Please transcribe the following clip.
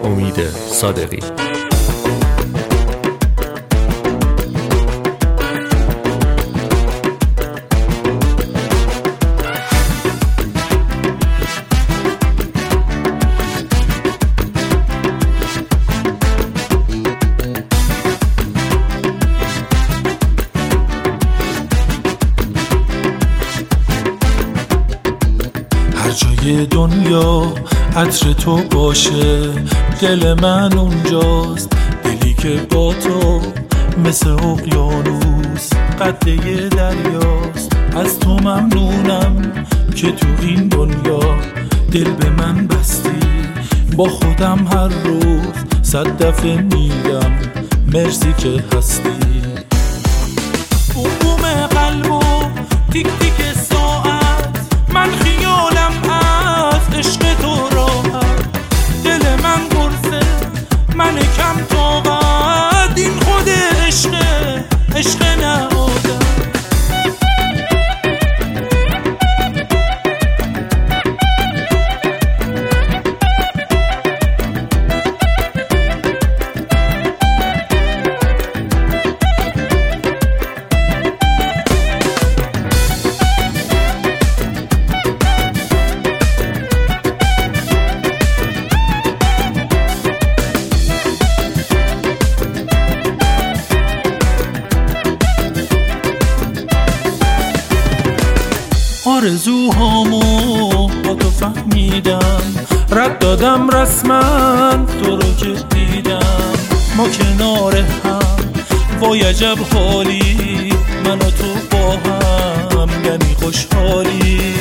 امید صادقی. هر جای دنیا عطر تو باشه، دل من اونجاست، دلی که با تو مثل اقیانوس قده دریاست. از تو ممنونم که تو این دنیا دل به من بستی، با خودم هر روز 100 دفعه میگم مرسی که هستی. بوم قلب و تیک تیک ساعت، من خیالم از عشق تو راحت، دل من گرسه من کم طاقت، این خود عشقه، عشق نه عادت. آرزوهامو با تو فهمیدم، رد دادم رسما تو رو که دیدم. ما کنار هم وای عجب حالی، من و تو با هم یعنی خوشحالی.